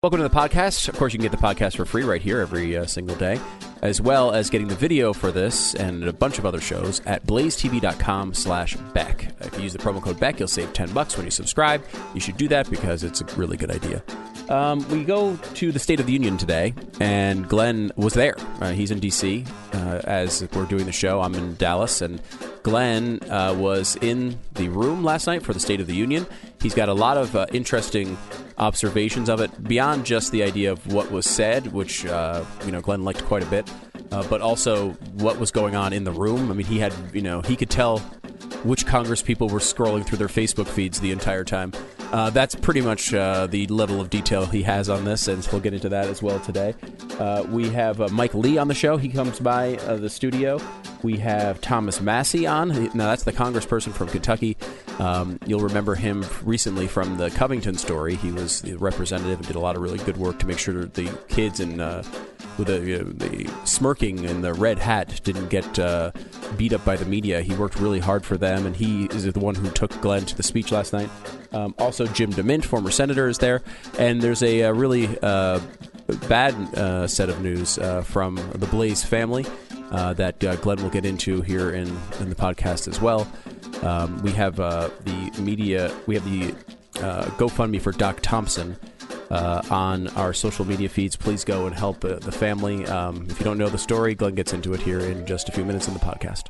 Welcome to the podcast. Of course, you can get the podcast for free right here every single day, as well as getting the video for this and a bunch of other shows at blazetv.com/Beck. If you use the promo code Beck, you'll save $10 when you subscribe. You should do that because it's a really good idea. We go to the State of the Union today, and Glenn was there. He's in D.C. As we're doing the show. I'm in Dallas, and Glenn was in the room last night for the State of the Union. He's got a lot of interesting observations of it, beyond just the idea of what was said, which Glenn liked quite a bit, but also what was going on in the room. I mean, he could tell which Congress people were scrolling through their Facebook feeds the entire time. That's pretty much the level of detail he has on this, and we'll get into that as well today. We have Mike Lee on the show. He comes by the studio. We have Thomas Massie on. Now, that's the congressperson from Kentucky. You'll remember him recently from the Covington story. He was the representative and did a lot of really good work to make sure that the kids with the smirking and the red hat didn't get beat up by the media. He worked really hard for them, and he is the one who took Glenn to the speech last night. Also, Jim DeMint, former senator, is there. And there's a really bad set of news from the Blaze family that Glenn will get into here in the podcast as well. We have the media. We have the GoFundMe for Doc Thompson on our social media feeds. Please go and help the family. If you don't know the story, Glenn gets into it here in just a few minutes in the podcast.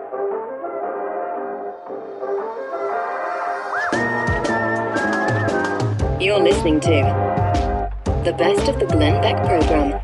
You're listening to the best of the Glenn Beck program.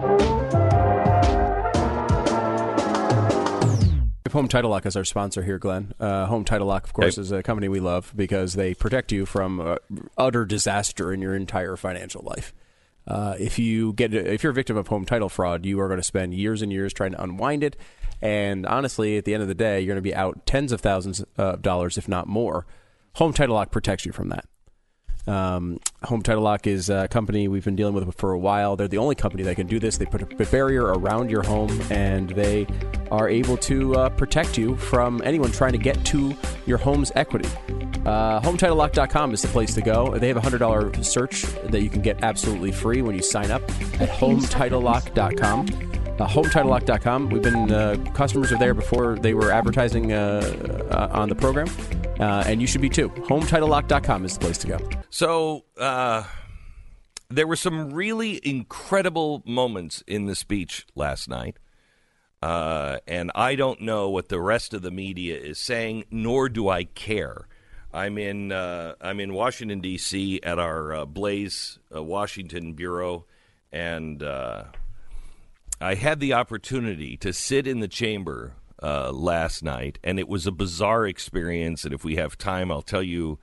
Home Title Lock is our sponsor here, Glenn. Home Title Lock, of course, is a company we love because they protect you from utter disaster in your entire financial life. If you're a victim of home title fraud, you are going to spend years and years trying to unwind it. And honestly, at the end of the day, you're going to be out tens of thousands of dollars, if not more. Home Title Lock protects you from that. Home Title Lock is a company we've been dealing with for a while. They're the only company that can do this. They put a barrier around your home, and they are able to protect you from anyone trying to get to your home's equity. HomeTitleLock.com is the place to go. They have a $100 search that you can get absolutely free when you sign up at HomeTitleLock.com. HomeTitleLock.com. We've been customers are there before they were advertising on the program. And you should be too. HomeTitleLock.com is the place to go. So there were some really incredible moments in the speech last night. And I don't know what the rest of the media is saying, nor do I care. I'm in Washington, D.C. at our Blaze Washington bureau, and I had the opportunity to sit in the chamber last night, and it was a bizarre experience. And if we have time, I'll tell you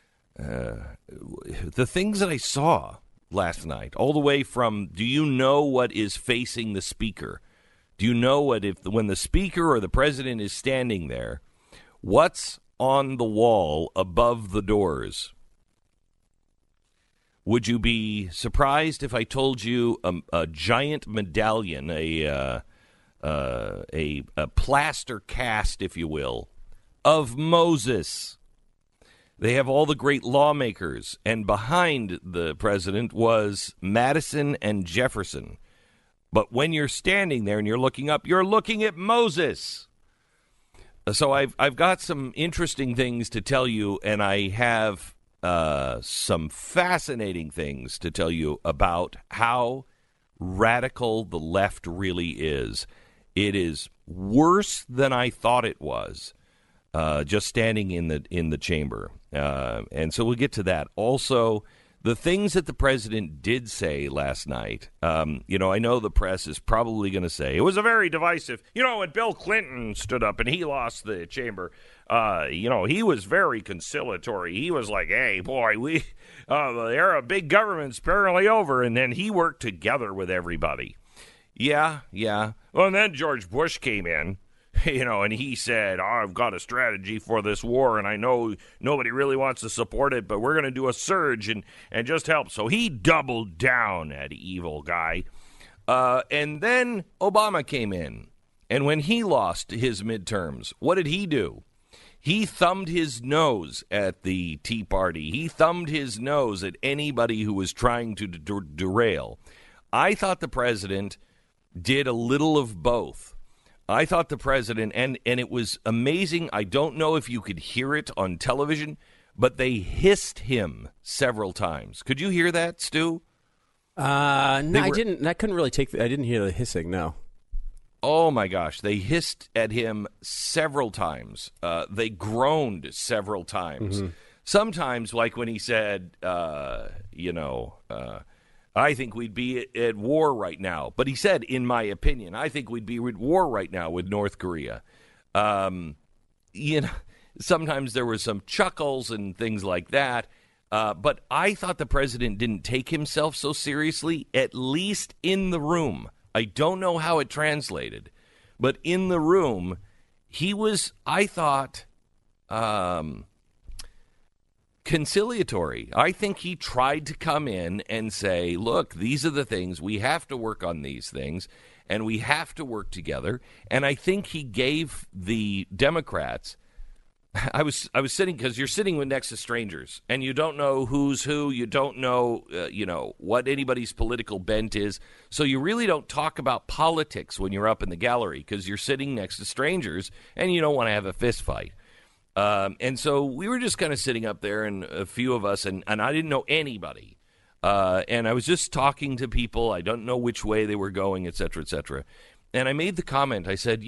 the things that I saw last night, all the way from, do you know what is facing the speaker? Do you know when the speaker or the president is standing there, what's on the wall above the doors? Would you be surprised if I told you a giant medallion, a plaster cast, if you will, of Moses? They have all the great lawmakers, and behind the president was Madison and Jefferson. But when you're standing there and you're looking up, you're looking at Moses. So I've got some interesting things to tell you, and I have some fascinating things to tell you about how radical the left really is. It is worse than I thought it was, just standing in the chamber. And so we'll get to that. Also, the things that the president did say last night, I know the press is probably going to say, it was a very divisive, when Bill Clinton stood up and he lost the chamber, he was very conciliatory. He was like, hey, boy, the era of big government's apparently over. And then he worked together with everybody. Yeah. Well, and then George Bush came in. And he said, I've got a strategy for this war, and I know nobody really wants to support it, but we're going to do a surge and just help. So he doubled down, that evil guy. And then Obama came in, and when he lost his midterms, what did he do? He thumbed his nose at the Tea Party. He thumbed his nose at anybody who was trying to derail. I thought the president did a little of both. I thought the president, and it was amazing. I don't know if you could hear it on television, but they hissed him several times. Could you hear that, Stu? No, I didn't. I couldn't really I didn't hear the hissing, no. Oh, my gosh. They hissed at him several times. They groaned several times. Mm-hmm. Sometimes, like when he said, I think we'd be at war right now. But he said, in my opinion, I think we'd be at war right now with North Korea. Sometimes there were some chuckles and things like that. But I thought the president didn't take himself so seriously, at least in the room. I don't know how it translated, but in the room, he was, I thought, conciliatory. I think he tried to come in and say, look, these are the things. We have to work on these things, and we have to work together. And I think he gave the Democrats, I was sitting, because you're sitting next to strangers, and you don't know who's who. You don't know, what anybody's political bent is. So you really don't talk about politics when you're up in the gallery, because you're sitting next to strangers, and you don't want to have a fist fight. And so we were just kind of sitting up there, and a few of us, and I didn't know anybody. And I was just talking to people. I don't know which way they were going, et cetera, et cetera. And I made the comment. I said,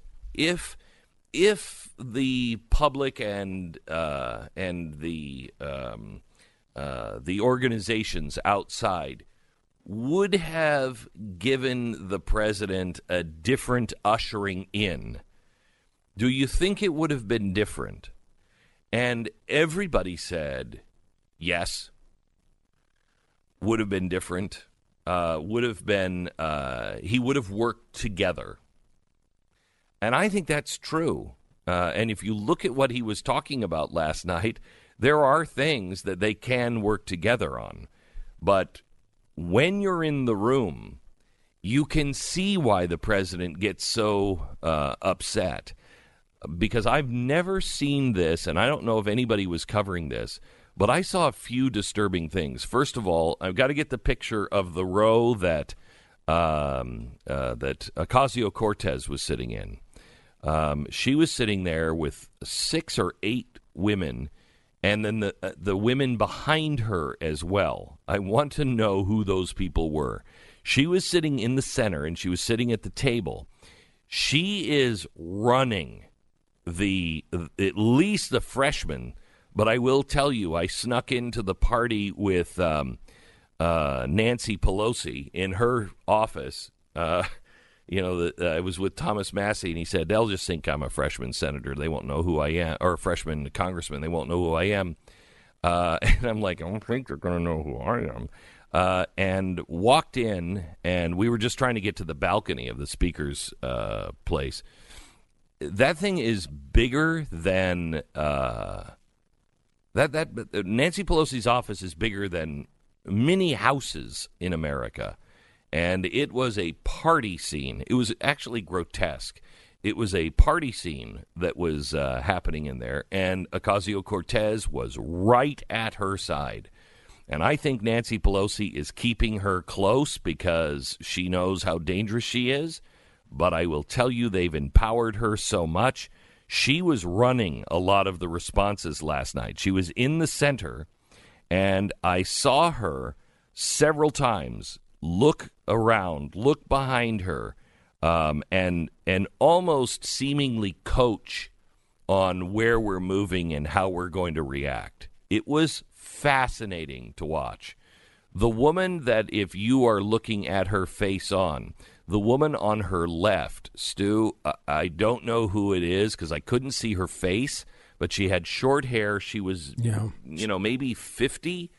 if the public and the organizations outside would have given the president a different ushering in, do you think it would have been different? And everybody said yes. Would have been different. Would have been. He would have worked together. And I think that's true. And if you look at what he was talking about last night, there are things that they can work together on. But when you're in the room, you can see why the president gets so upset. Because I've never seen this, and I don't know if anybody was covering this, but I saw a few disturbing things. First of all, I've got to get the picture of the row that Ocasio-Cortez was sitting in. She was sitting there with 6 or 8 women, and then the women behind her as well. I want to know who those people were. She was sitting in the center, and she was sitting at the table. She is running at least the freshmen, but I will tell you, I snuck into the party with Nancy Pelosi in her office. I was with Thomas Massey, and he said, they'll just think I'm a freshman senator. They won't know who I am, or a freshman congressman. They won't know who I am. And I'm like, I don't think they're going to know who I am. And walked in, and we were just trying to get to the balcony of the speaker's place. That thing is bigger than Nancy Pelosi's office is bigger than many houses in America. And it was a party scene. It was actually grotesque. It was a party scene that was happening in there, and Ocasio-Cortez was right at her side. And I think Nancy Pelosi is keeping her close because she knows how dangerous she is. But I will tell you, they've empowered her so much. She was running a lot of the responses last night. She was in the center, and I saw her several times look around, look behind her, and almost seemingly coach on where we're moving and how we're going to react. It was fascinating to watch. The woman that, if you are looking at her face on, the woman on her left, Stu, I don't know who it is because I couldn't see her face, but she had short hair. She was, maybe 50,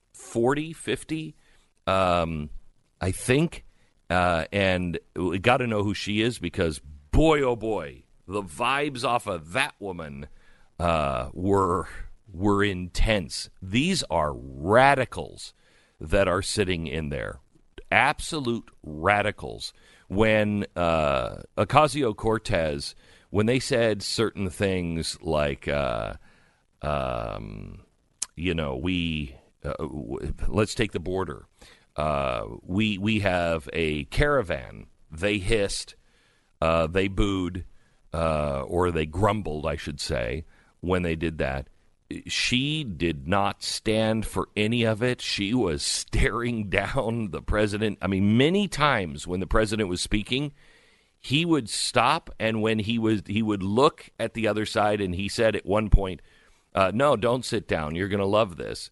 I think. And we got to know who she is because, boy, oh boy, the vibes off of that woman were intense. These are radicals that are sitting in there. Absolute radicals. When Ocasio-Cortez when they said certain things like, let's take the border. We have a caravan. They hissed, they booed, or they grumbled, I should say, when they did that. She did not stand for any of it. She was staring down the president. I mean, many times when the president was speaking, he would stop, and when he would look at the other side, and he said at one point, no, don't sit down. You're going to love this.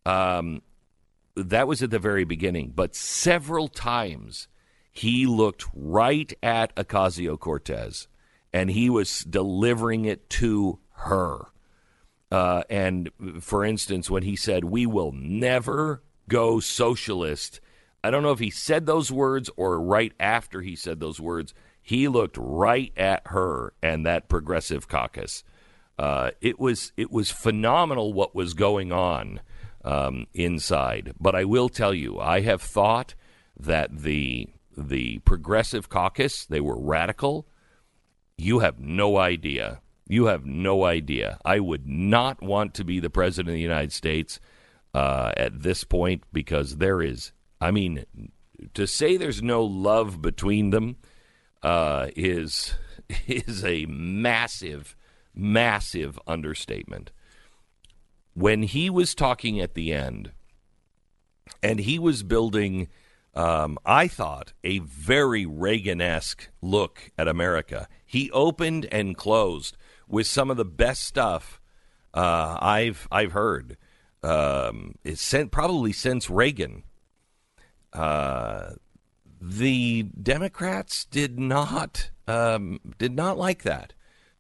That was at the very beginning. But several times he looked right at Ocasio-Cortez, and he was delivering it to her. And, for instance, when he said, we will never go socialist, I don't know if he said those words or right after he said those words, he looked right at her and that progressive caucus. It was phenomenal what was going on inside. But I will tell you, I have thought that the progressive caucus, they were radical. You have no idea. You have no idea. I would not want to be the president of the United States at this point, because there is, I mean, to say there's no love between them is a massive, massive understatement. When he was talking at the end, and he was building, I thought, a very Reagan-esque look at America. He opened and closed with some of the best stuff I've heard. Probably since Reagan. The Democrats did not like that.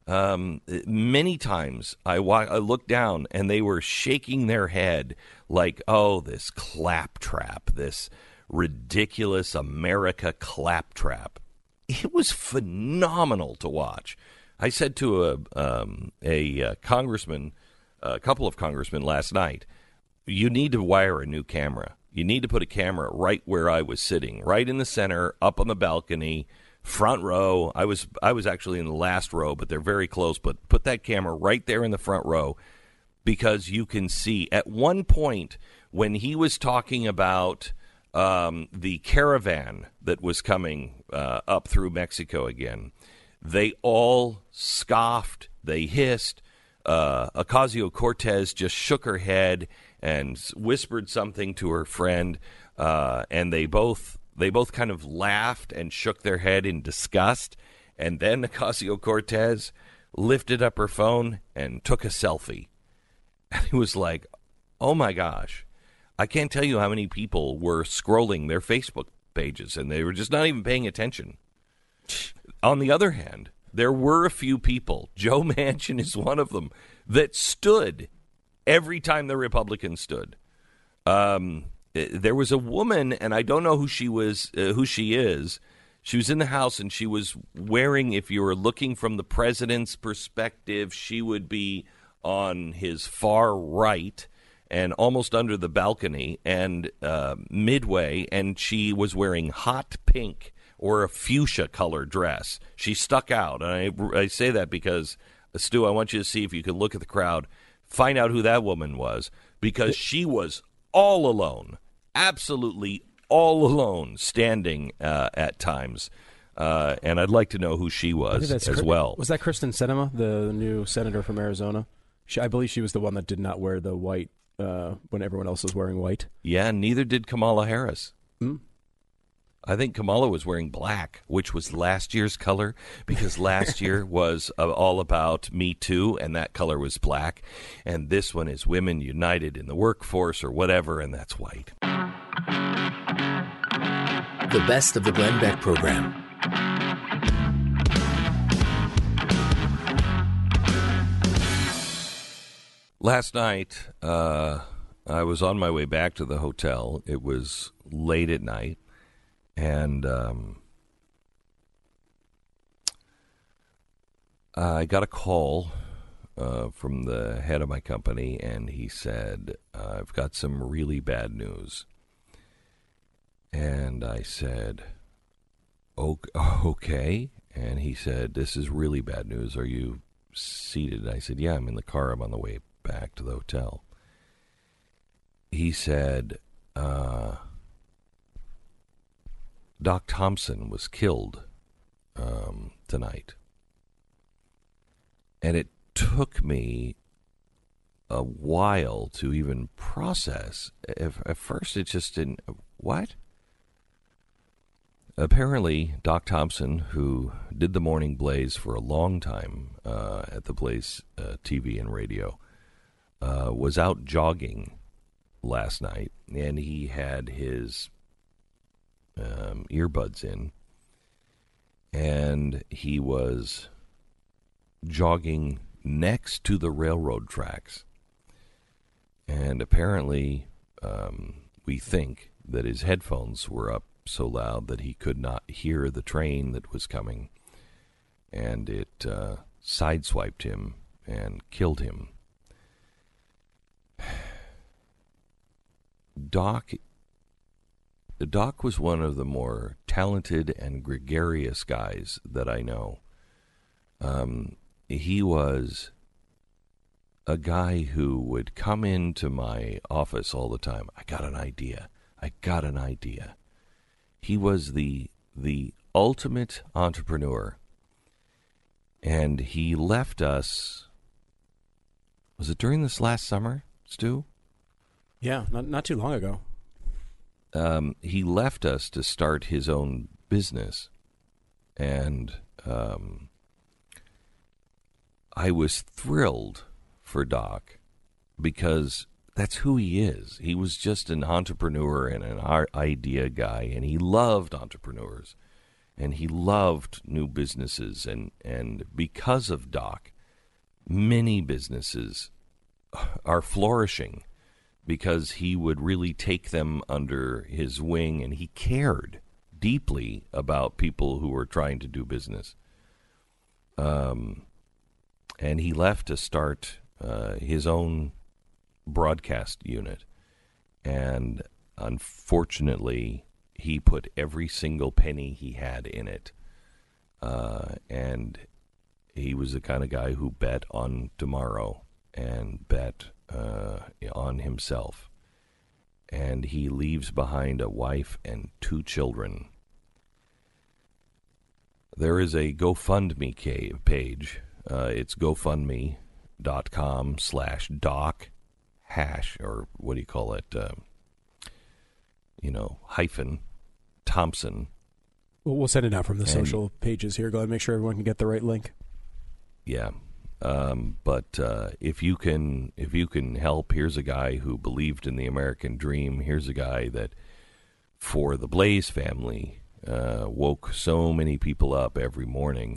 Many times I looked down and they were shaking their head like, oh, this claptrap, this ridiculous America claptrap. It was phenomenal to watch. I said to a congressman, a couple of congressmen last night, you need to wire a new camera. You need to put a camera right where I was sitting, right in the center, up on the balcony, front row. I was actually in the last row, but they're very close. But put that camera right there in the front row, because you can see at one point when he was talking about the caravan that was coming up through Mexico again, they all scoffed, they hissed. Ocasio-Cortez just shook her head and whispered something to her friend, and they both kind of laughed and shook their head in disgust. And then Ocasio-Cortez lifted up her phone and took a selfie. And it was like, oh my gosh, I can't tell you how many people were scrolling their Facebook pages, and they were just not even paying attention. On the other hand, there were a few people, Joe Manchin is one of them, that stood every time the Republicans stood. There was a woman, and I don't know who she is. She was in the House, and she was wearing, if you were looking from the president's perspective, she would be on his far right and almost under the balcony and midway, and she was wearing hot pink or a fuchsia color dress. She stuck out. And I say that because, Stu, I want you to see if you can look at the crowd, find out who that woman was, because she was all alone, absolutely all alone, standing at times. And I'd like to know who she was as well. Was that Kristen Sinema, the new senator from Arizona? I believe she was the one that did not wear the white when everyone else was wearing white. Yeah, neither did Kamala Harris. I think Kamala was wearing black, which was last year's color, because last year was all about Me Too, and that color was black. And this one is Women United in the Workforce or whatever, and that's white. The best of the Glenn Beck program. Last night, I was on my way back to the hotel. It was late at night. And I got a call from the head of my company, and he said, I've got some really bad news. And I said, okay. And he said, "This is really bad news. Are you seated?" And I said, "Yeah, I'm in the car. I'm on the way back to the hotel." He said, Doc Thompson was killed tonight. And it took me a while to even process. At first, it just didn't. What? Apparently, Doc Thompson, who did the Morning Blaze for a long time at the Blaze TV and radio, was out jogging last night, and he had his earbuds in, and he was jogging next to the railroad tracks. And apparently, we think that his headphones were up so loud that he could not hear the train that was coming, and it sideswiped him and killed him. Doc was one of the more talented and gregarious guys that I know. He was a guy who would come into my office all the time. I got an idea. He was the ultimate entrepreneur. And he left us, was it during this last summer, Stu? Yeah, not too long ago. He left us to start his own business. And I was thrilled for Doc because that's who he is. He was just an entrepreneur and an idea guy, and he loved entrepreneurs, and he loved new businesses. And because of Doc, many businesses are flourishing because he would really take them under his wing, and he cared deeply about people who were trying to do business. And he left to start his own broadcast unit. And unfortunately, he put every single penny he had in it. And he was the kind of guy who bet on tomorrow and bet on himself. And he leaves behind a wife and 2 children. There is a GoFundMe page. It's GoFundMe.com/Doc hash, or what do you call it? Hyphen Thompson. Well, we'll send it out from the social pages here. Go ahead and make sure everyone can get the right link. Yeah. But if you can help, here's a guy who believed in the American dream. Here's a guy that, for the Blaze family, woke so many people up every morning,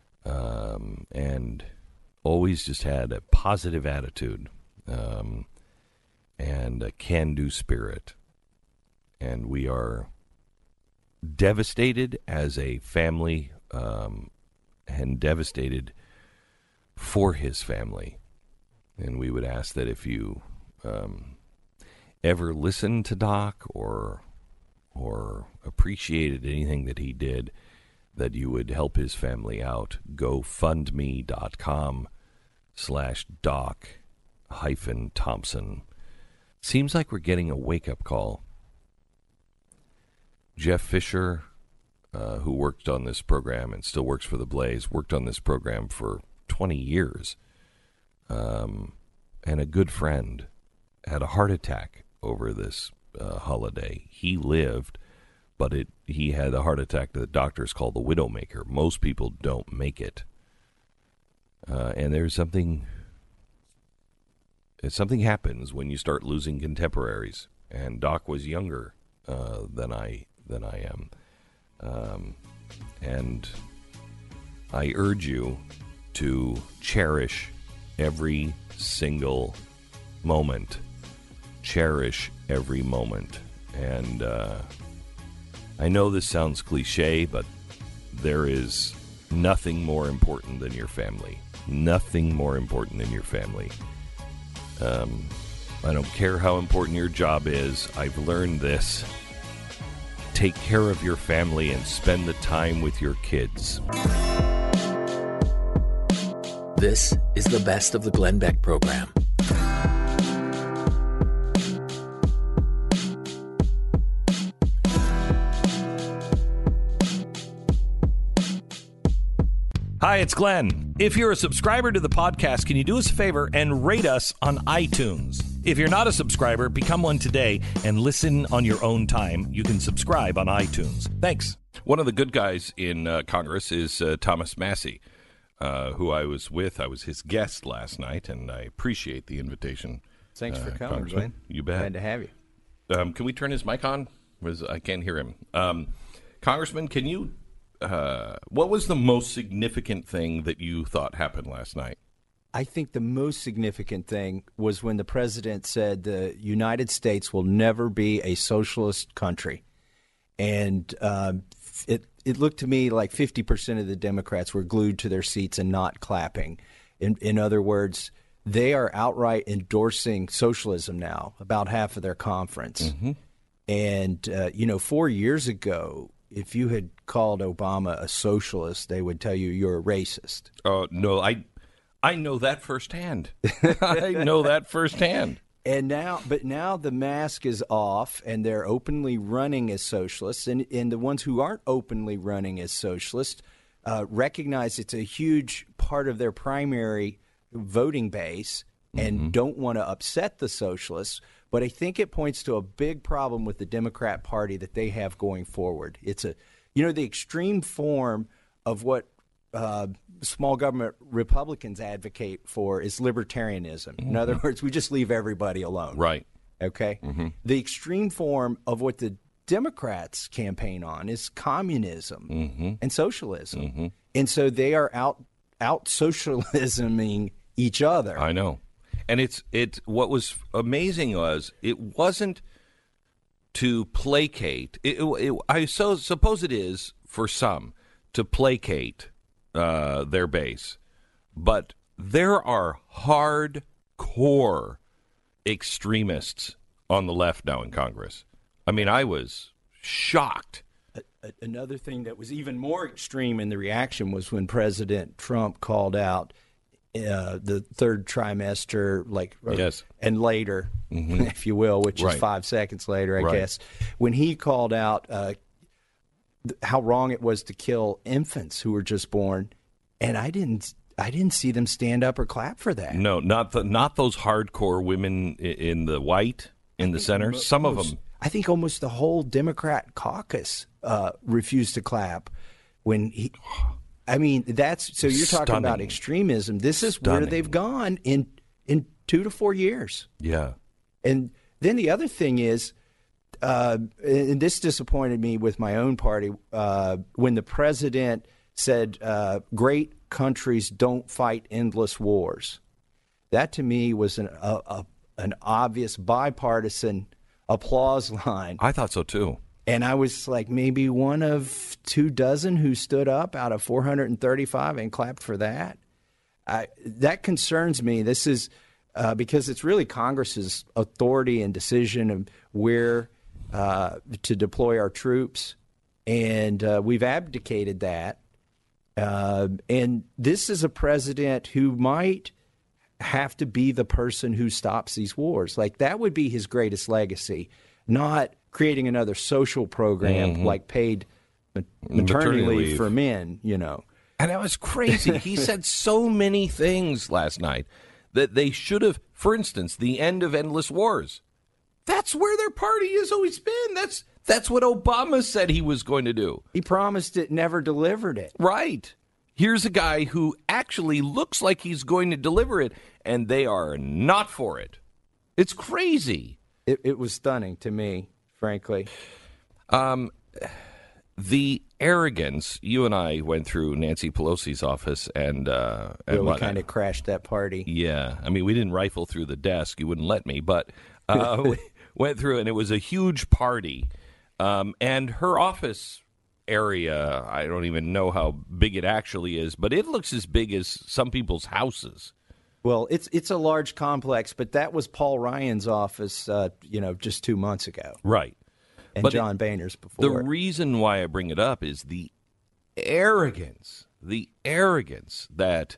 and always just had a positive attitude, and a can-do spirit. And we are devastated as a family, and devastated for his family. And we would ask that if you ever listened to Doc or appreciated anything that he did, that you would help his family out. GoFundMe.com/Doc-Thompson. Seems like we're getting a wake-up call. Jeff Fisher, who worked on this program and still works for the Blaze, worked on this program for 20 years, and a good friend, had a heart attack over this holiday. He lived, but he had a heart attack that the doctors call the widowmaker. Most people don't make it. And there's something happens when you start losing contemporaries. And Doc was younger than I am. And I urge you to cherish every single moment. Cherish every moment. And I know this sounds cliche, but there is nothing more important than your family. Nothing more important than your family. I don't care how important your job is. I've learned this. take care of your family and spend the time with your kids. This is the Best of the Glenn Beck program. Hi, it's Glenn. If you're a subscriber to the podcast, can you do us a favor and rate us on iTunes? If you're not a subscriber, become one today and listen on your own time. You can subscribe on iTunes. Thanks. One of the good guys in Congress is Thomas Massie, who I was with. I was his guest last night, and I appreciate the invitation. Thanks for coming, Glenn. You bet. Glad to have you. Can we turn his mic on? I can't hear him. Congressman, can you... what was the most significant thing that you thought happened last night? I think the most significant thing was when the president said the United States will never be a socialist country. And it looked to me like 50% of the Democrats were glued to their seats and not clapping. In other words, they are outright endorsing socialism now, about half of their conference. Mm-hmm. And, 4 years ago, if you had called Obama a socialist, they would tell you you're a racist. Oh, no, I know that firsthand. I know that firsthand. And now the mask is off, and they're openly running as socialists. And the ones who aren't openly running as socialists recognize it's a huge part of their primary voting base and don't want to upset the socialists. But I think it points to a big problem with the Democrat Party that they have going forward. It's the extreme form of what small government Republicans advocate for is libertarianism. In other words, we just leave everybody alone. Right. Okay? Mm-hmm. The extreme form of what the Democrats campaign on is communism and socialism. Mm-hmm. And so they are out socialisming each other. I know. And what was amazing was it wasn't to placate. I suppose it is for some to placate their base, but there are hardcore extremists on the left now in Congress. I mean, I was shocked. Another thing that was even more extreme in the reaction was when President Trump called out the third trimester, yes, and later, if you will, which is 5 seconds later, I guess, when he called out how wrong it was to kill infants who were just born, and I didn't see them stand up or clap for that. No, not those hardcore women in the white in the center. Some of them, I think, almost the whole Democrat caucus refused to clap when he. I mean, that's so you're talking about extremism. This is where they've gone in 2 to 4 years. Yeah. And then the other thing is, and this disappointed me with my own party, when the president said, great countries don't fight endless wars. That to me was an obvious bipartisan applause line. I thought so too. And I was like maybe one of 24 who stood up out of 435 and clapped for that. That concerns me. This is because it's really Congress's authority and decision of where to deploy our troops. And we've abdicated that. And this is a president who might have to be the person who stops these wars. Like, that would be his greatest legacy, not creating another social program like paid maternity leave for men, And that was crazy. He said so many things last night that they should have, for instance, the end of endless wars. That's where their party has always been. That's what Obama said he was going to do. He promised it, never delivered it. Right. Here's a guy who actually looks like he's going to deliver it, and they are not for it. It's crazy. It was stunning to me, frankly. The arrogance, you and I went through Nancy Pelosi's office and we kind of crashed that party. Yeah. I mean, we didn't rifle through the desk. You wouldn't let me, but we went through, and it was a huge party. And her office area, I don't even know how big it actually is, but it looks as big as some people's houses. Well, it's a large complex, but that was Paul Ryan's office, just 2 months ago. Right. and John Boehner's before. The reason why I bring it up is the arrogance that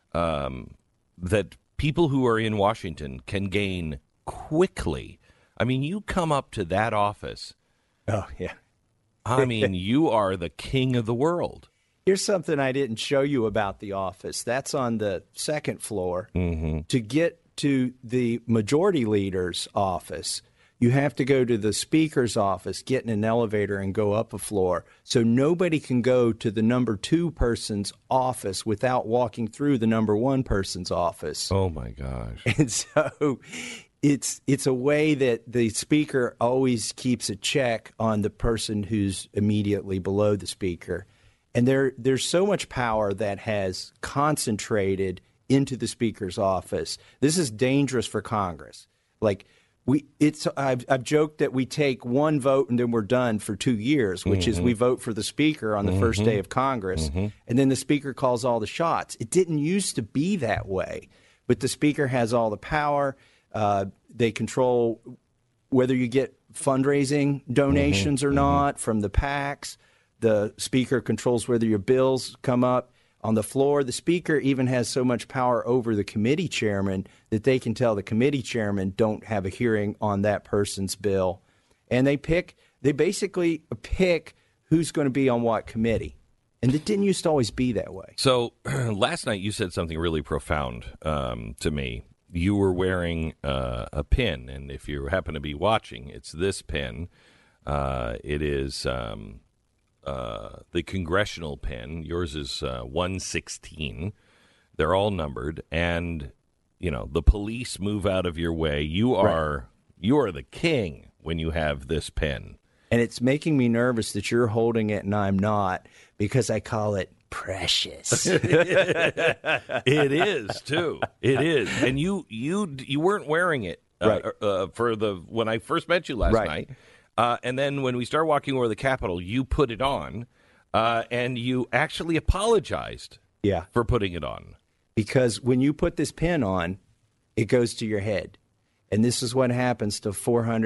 that people who are in Washington can gain quickly. I mean, you come up to that office. Oh, yeah. I mean, you are the king of the world. Here's something I didn't show you about the office. That's on the second floor. Mm-hmm. To get to the majority leader's office, you have to go to the speaker's office, get in an elevator, and go up a floor. So nobody can go to the number 2 person's office without walking through the number 1 person's office. Oh, my gosh. And so it's a way that the speaker always keeps a check on the person who's immediately below the speaker. And there's so much power that has concentrated into the speaker's office. This is dangerous for Congress. Like I've joked that we take one vote and then we're done for 2 years, which is we vote for the speaker on the first day of Congress, and then the speaker calls all the shots. It didn't used to be that way, but the speaker has all the power. They control whether you get fundraising donations or not from the PACs. The speaker controls whether your bills come up on the floor. The speaker even has so much power over the committee chairman that they can tell the committee chairman don't have a hearing on that person's bill. And they basically pick who's going to be on what committee. And it didn't used to always be that way. So last night you said something really profound to me. You were wearing a pin, and if you happen to be watching, it's this pin. It is the congressional pin. Yours is 116. They're all numbered, and the police move out of your way. You are the king when you have this pin. And it's making me nervous that you're holding it and I'm not, because I call it precious. It is too. It is, and you weren't wearing it when I first met you last night. And then when we started walking over the Capitol, you put it on, and you actually apologized for putting it on. Because when you put this pin on, it goes to your head. And this is what happens to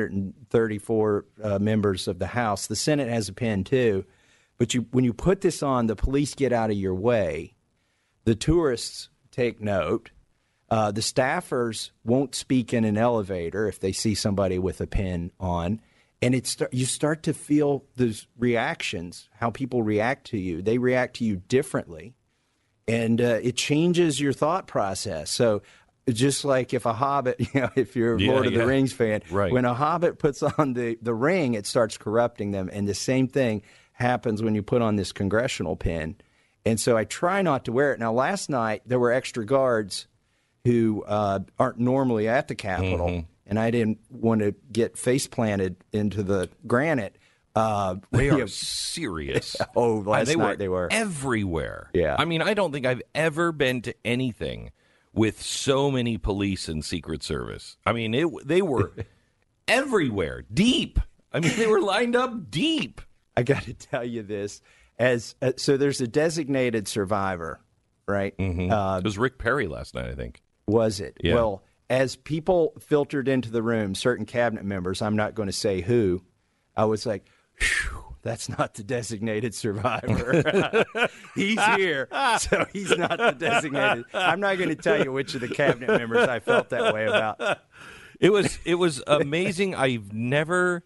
434 members of the House. The Senate has a pin, too. But when you put this on, the police get out of your way. The tourists take note. The staffers won't speak in an elevator if they see somebody with a pin on. And you start to feel those reactions, how people react to you. They react to you differently, and it changes your thought process. So just like if a hobbit, if you're a Lord of the Rings fan, when a hobbit puts on the ring, it starts corrupting them. And the same thing happens when you put on this congressional pin. And so I try not to wear it. Now, last night, there were extra guards who aren't normally at the Capitol. And I didn't want to get face planted into the granite. They are serious. Last night they were everywhere. Yeah. I mean, I don't think I've ever been to anything with so many police and Secret Service. I mean, they were everywhere, deep. I mean, they were lined up deep. I got to tell you this. So there's a designated survivor, right? It was Rick Perry last night, I think. Was it? Yeah. Well, as people filtered into the room, certain cabinet members, I'm not going to say who, I was like, that's not the designated survivor. He's here, so he's not the designated. I'm not going to tell you which of the cabinet members I felt that way about. It was amazing. I've never,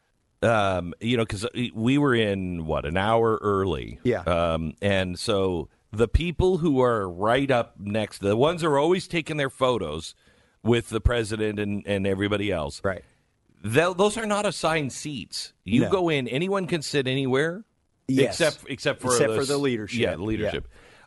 because we were in, an hour early. Yeah. And so the people who are right up next, the ones who are always taking their photos with the president and everybody else. Right. Those are not assigned seats. You go in, anyone can sit anywhere. Yes. Except for the leadership. Yeah, the leadership.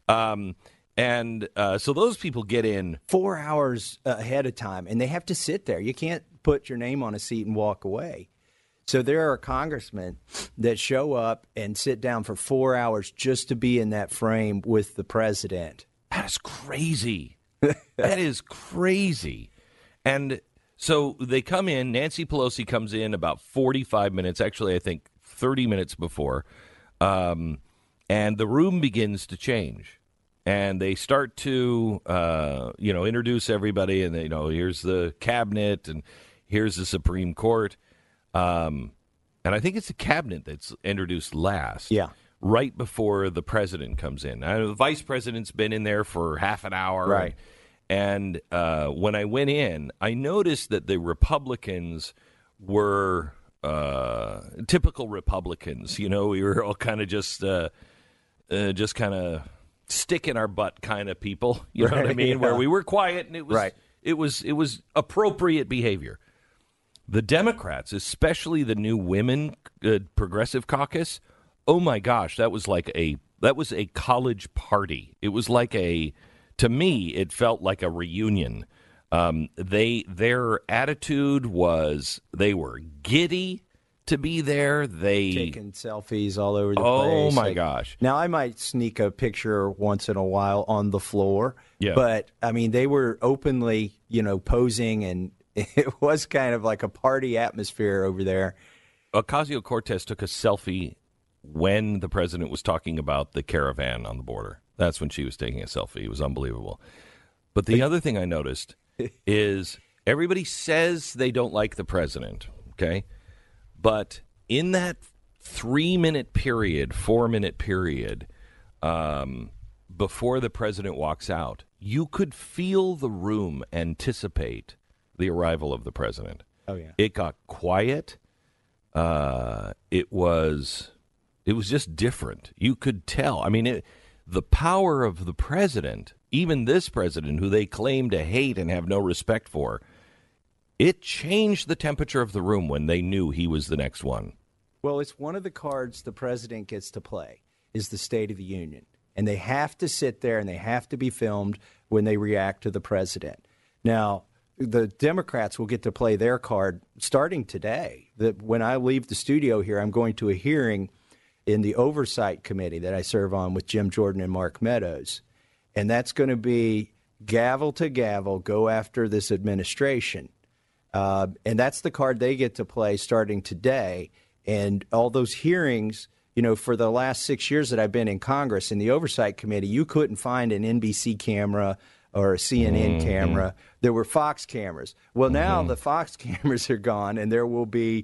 Yeah. So those people get in 4 hours ahead of time, and they have to sit there. You can't put your name on a seat and walk away. So there are congressmen that show up and sit down for 4 hours just to be in that frame with the president. That's crazy. That is crazy. And so they come in. Nancy Pelosi comes in about 45 minutes, actually, I think 30 minutes before. And the room begins to change. And they start to, introduce everybody. And, here's the cabinet and here's the Supreme Court. and I think it's the cabinet that's introduced last. Yeah. Right before the president comes in. The vice president's been in there for half an hour. Right. And when I went in, I noticed that the Republicans were typical Republicans. We were all kind of just kind of stick in our butt kind of people. You know what I mean? Yeah. Where we were quiet and it was Right. it was appropriate behavior. The Democrats, especially the new women progressive caucus, oh my gosh, that was a college party. It was to me, it felt like a reunion. Their attitude was they were giddy to be there. They taking selfies all over the place. Oh my gosh! Now I might sneak a picture once in a while on the floor. Yeah. But I mean, they were openly, posing, and it was kind of like a party atmosphere over there. Ocasio-Cortez took a selfie when the president was talking about the caravan on the border. That's when she was taking a selfie. It was unbelievable. But the other thing I noticed is everybody says they don't like the president, okay? But in that 4-minute period, before the president walks out, you could feel the room anticipate the arrival of the president. Oh, yeah. It got quiet. It was just different. You could tell. I mean, the power of the president, even this president who they claim to hate and have no respect for, it changed the temperature of the room when they knew he was the next one. Well, it's one of the cards the president gets to play is the State of the Union. And they have to sit there and they have to be filmed when they react to the president. Now, the Democrats will get to play their card starting today. When I leave the studio here, I'm going to a hearing in the Oversight Committee that I serve on with Jim Jordan and Mark Meadows. And that's going to be gavel to gavel, go after this administration. And that's the card they get to play starting today. And all those hearings, for the last 6 years that I've been in Congress in the Oversight Committee, you couldn't find an NBC camera or a CNN camera. There were Fox cameras. Well, now the Fox cameras are gone, and there will be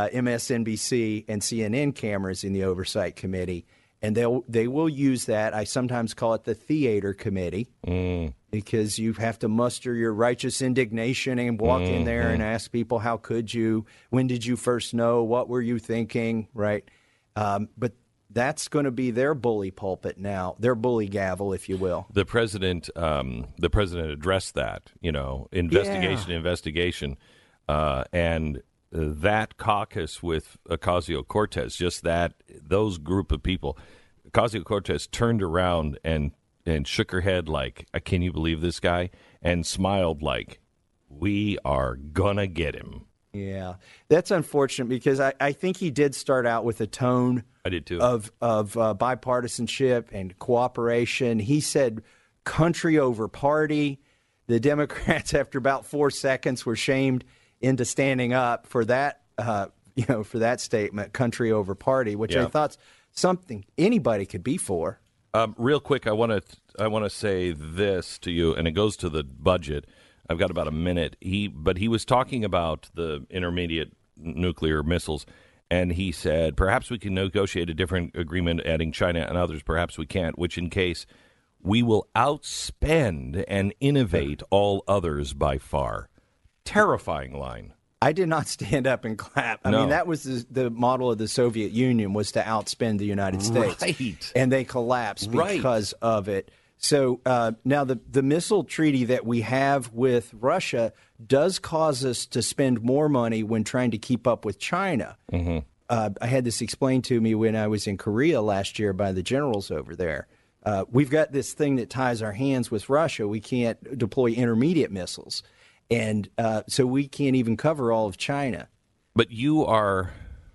MSNBC and CNN cameras in the Oversight Committee, and they will use that. I sometimes call it the theater committee because you have to muster your righteous indignation and walk in there and ask people, how could you? When did you first know? What were you thinking? Right? But that's going to be their bully pulpit now, their bully gavel, if you will. The president addressed that, investigation, and that caucus with Ocasio-Cortez, just those group of people, Ocasio-Cortez turned around and shook her head like, can you believe this guy? And smiled like, we are gonna get him. Yeah, that's unfortunate because I think he did start out with a tone I did too. of bipartisanship and cooperation. He said country over party. The Democrats, after about 4 seconds, were shamed into standing up for that, for that statement, country over party, which I thought's something anybody could be for. Real quick, I want to say this to you, and it goes to the budget. I've got about a minute. He was talking about the intermediate nuclear missiles, and he said perhaps we can negotiate a different agreement, adding China and others. Perhaps we can't. Which, in case, we will outspend and innovate all others by far. Terrifying line. I did not stand up and clap. I mean, that was the model of the Soviet Union, was to outspend the United States. Right. And they collapsed because of it. So now the missile treaty that we have with Russia does cause us to spend more money when trying to keep up with China. Mm-hmm. I had this explained to me when I was in Korea last year by the generals over there. We've got this thing that ties our hands with Russia. We can't deploy intermediate missiles. And so we can't even cover all of China. But you are,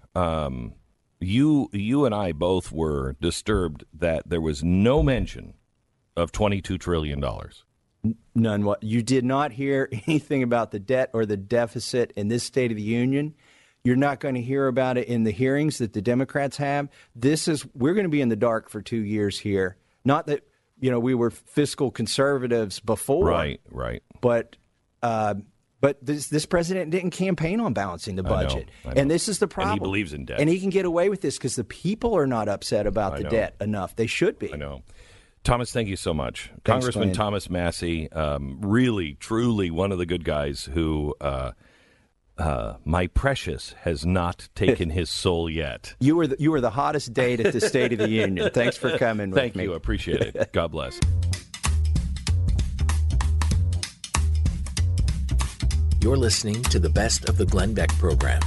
you and I both were disturbed that there was no mention of $22 trillion. None. What you did not hear anything about the debt or the deficit in this State of the Union. You're not going to hear about it in the hearings that the Democrats have. We're going to be in the dark for 2 years here. Not that we were fiscal conservatives before, right? But But this president didn't campaign on balancing the budget. I know. And this is the problem. And he believes in debt. And he can get away with this because the people are not upset about the debt enough. They should be. I know. Thomas, thank you so much. Thanks, Congressman Glenn. Thomas Massey, really, truly one of the good guys who, my precious, has not taken his soul yet. You were the hottest date at the State of the Union. Thanks for coming with me. Thank you. Appreciate it. God bless. You're listening to the Best of the Glenn Beck program.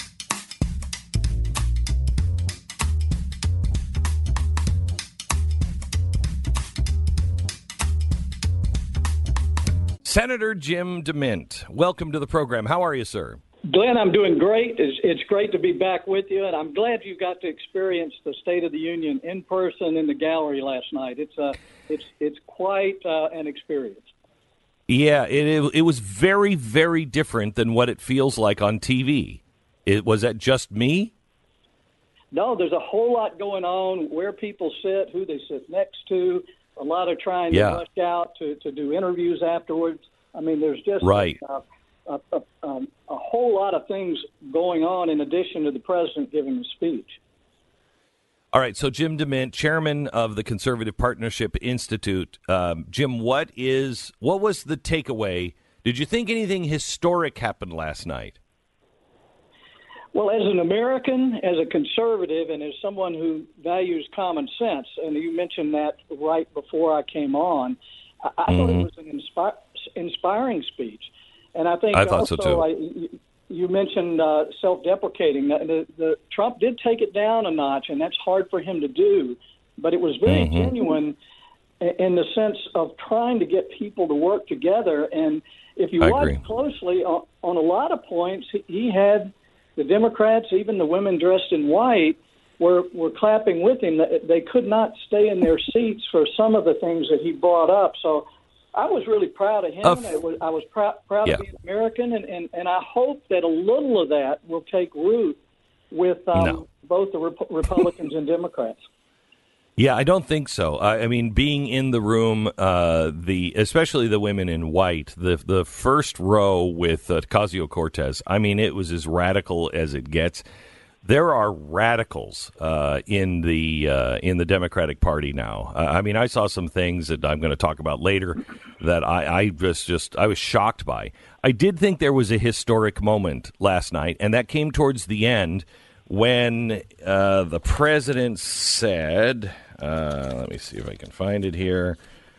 Senator Jim DeMint, welcome to the program. How are you, sir? Glenn, I'm doing great. It's great to be back with you, and I'm glad you got to experience the State of the Union in person in the gallery last night. It's quite an experience. Yeah, it was very, very different than what it feels like on TV. Was that just me? No, there's a whole lot going on, where people sit, who they sit next to, a lot of trying to rush out to do interviews afterwards. I mean, there's just a whole lot of things going on in addition to the president giving the speech. All right, so Jim DeMint, chairman of the Conservative Partnership Institute. Jim, what was the takeaway? Did you think anything historic happened last night? Well, as an American, as a conservative, and as someone who values common sense, and you mentioned that right before I came on, I thought it was an inspiring speech. And I think I thought so too. You mentioned self-deprecating. The Trump did take it down a notch, and that's hard for him to do. But it was very genuine in the sense of trying to get people to work together. And if you watch closely, on a lot of points, he had the Democrats, even the women dressed in white, were clapping with him. They could not stay in their seats for some of the things that he brought up. So I was really proud of him. I was proud to be an American, and I hope that a little of that will take root with both the Republicans and Democrats. Yeah, I don't think so. I mean, being in the room, especially the women in white, the first row with Ocasio-Cortez, I mean, it was as radical as it gets. There are radicals in the Democratic Party now. I mean, I saw some things that I'm going to talk about later that I was shocked by. I did think there was a historic moment last night, and that came towards the end when the president said, let me see if I can find it here.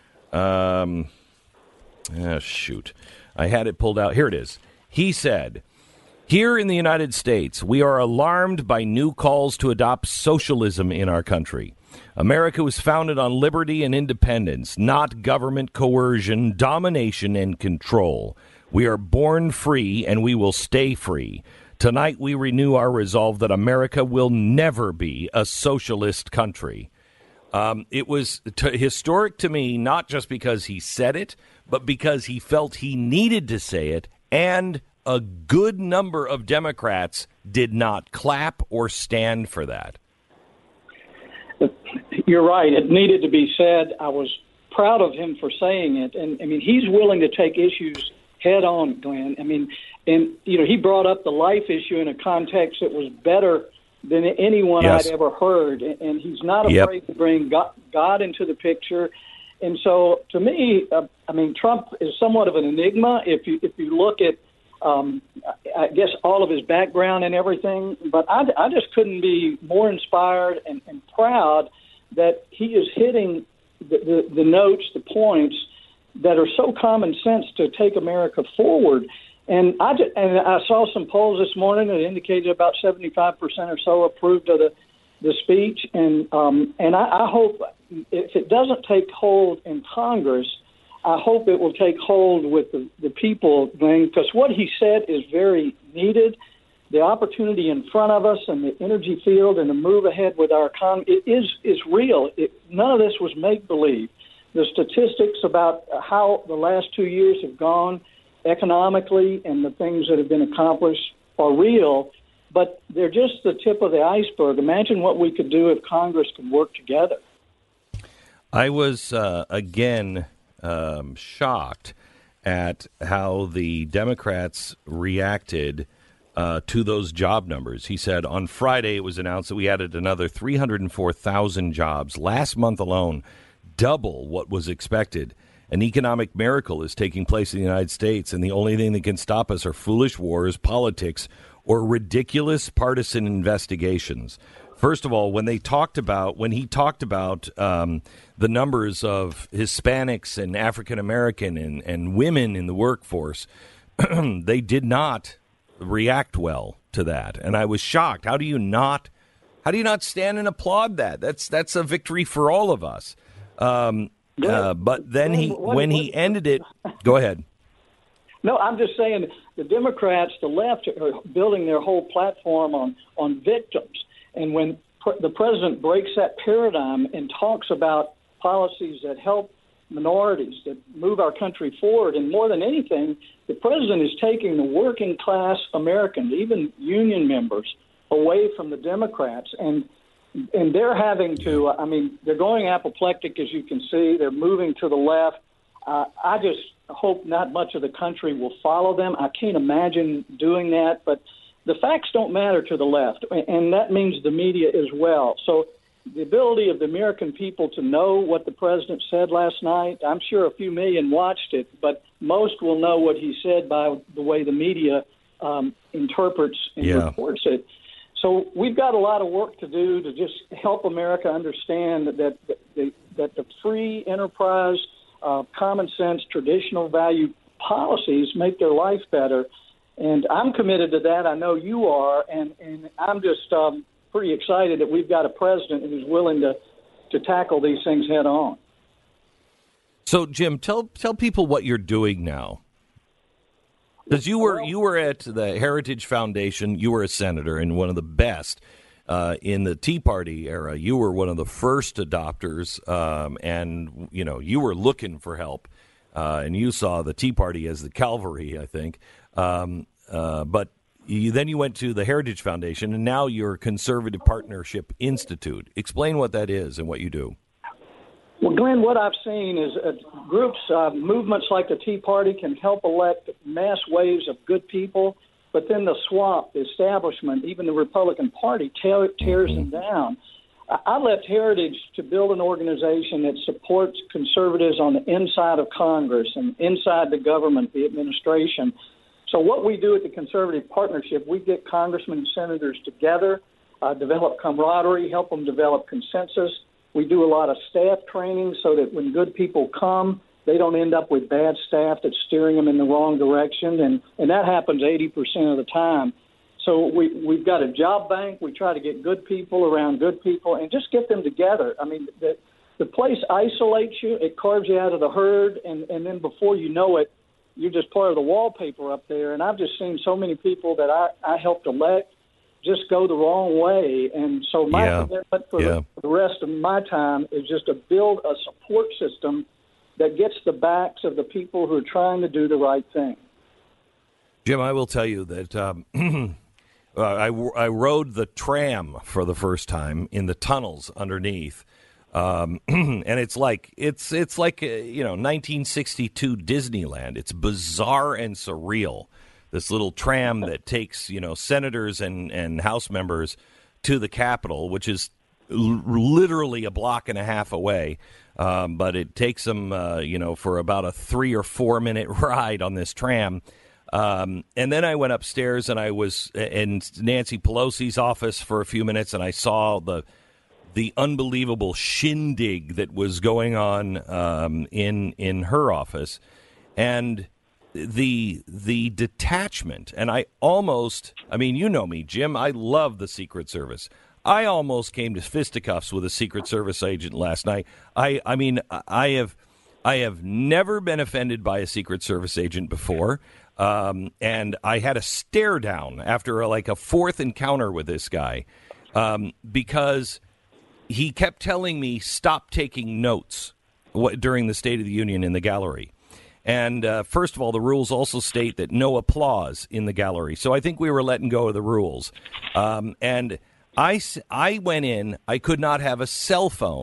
Shoot. I had it pulled out. Here it is. He said, "Here in the United States, we are alarmed by new calls to adopt socialism in our country. America was founded on liberty and independence, not government coercion, domination, and control. We are born free, and we will stay free. Tonight, we renew our resolve that America will never be a socialist country." It was historic to me, not just because he said it, but because he felt he needed to say it, and a good number of Democrats did not clap or stand for that. You're right. It needed to be said. I was proud of him for saying it. And, I mean, he's willing to take issues head on, Glenn. I mean, and, you know, he brought up the life issue in a context that was better than anyone I'd ever heard. And he's not afraid to bring God into the picture. And so, to me, I mean, Trump is somewhat of an enigma if you look at, I guess, all of his background and everything. But I just couldn't be more inspired and proud that he is hitting the notes, the points that are so common sense to take America forward. And I saw some polls this morning that indicated about 75% or so approved of the speech. And I hope if it doesn't take hold in Congress, I hope it will take hold with the people, Glenn, because what he said is very needed. The opportunity in front of us and the energy field and the move ahead with our economy is real. None of this was make-believe. The statistics about how the last 2 years have gone economically and the things that have been accomplished are real, but they're just the tip of the iceberg. Imagine what we could do if Congress could work together. I was, again, shocked at how the Democrats reacted to those job numbers. He said on Friday it was announced that we added another 304,000 jobs. Last month alone, double what was expected. An economic miracle is taking place in the United States, and the only thing that can stop us are foolish wars, politics, or ridiculous partisan investigations. First of all, when he talked about the numbers of Hispanics and African American and women in the workforce, they did not react well to that, and I was shocked. How do you not stand and applaud that? That's a victory for all of us. But then when he ended it, go ahead. No, I'm just saying the Democrats, the left, are building their whole platform on victims. And when the president breaks that paradigm and talks about policies that help minorities, that move our country forward, and more than anything, the president is taking the working class Americans, even union members, away from the Democrats. And they're having to, they're going apoplectic, as you can see. They're moving to the left. I just hope not much of the country will follow them. I can't imagine doing that, but the facts don't matter to the left, and that means the media as well. So the ability of the American people to know what the president said last night, I'm sure a few million watched it, but most will know what he said by the way the media interprets and reports it. So we've got a lot of work to do to just help America understand that the free enterprise, common sense, traditional value policies make their life better. And I'm committed to that. I know you are. And I'm just pretty excited that we've got a president who's willing to tackle these things head on. So, Jim, tell people what you're doing now. Because you were at the Heritage Foundation. You were a senator and one of the best in the Tea Party era. You were one of the first adopters, and you were looking for help, and you saw the Tea Party as the cavalry, I think. But then you went to the Heritage Foundation, and now you're Conservative Partnership Institute. Explain what that is and what you do. Well, Glenn, what I've seen is groups, movements like the Tea Party can help elect mass waves of good people, but then the swamp, the establishment, even the Republican Party tears them down. I left Heritage to build an organization that supports conservatives on the inside of Congress and inside the government, the administration. So what we do at the Conservative Partnership, we get congressmen and senators together, develop camaraderie, help them develop consensus. We do a lot of staff training so that when good people come, they don't end up with bad staff that's steering them in the wrong direction, and that happens 80% of the time. So we've got a job bank. We try to get good people around good people and just get them together. I mean, the place isolates you. It carves you out of the herd, and then before you know it, you're just part of the wallpaper up there. And I've just seen so many people that I helped elect just go the wrong way. And so my commitment for the rest of my time is just to build a support system that gets the backs of the people who are trying to do the right thing. Jim, I will tell you that I rode the tram for the first time in the tunnels underneath. And it's like 1962 Disneyland. It's bizarre and surreal. This little tram that takes senators and House members to the Capitol, which is literally a block and a half away. But it takes them for about a 3 or 4 minute ride on this tram. And then I went upstairs and I was in Nancy Pelosi's office for a few minutes, and I saw the unbelievable shindig that was going on in her office, and the detachment. And I mean, you know me, Jim, I love the Secret Service. I almost came to fisticuffs with a Secret Service agent last night. I have never been offended by a Secret Service agent before, and I had a stare down after a fourth encounter with this guy because he kept telling me stop taking notes during the State of the Union in the gallery. And first of all, the rules also state that no applause in the gallery. So I think we were letting go of the rules. And I went in. I could not have a cell phone.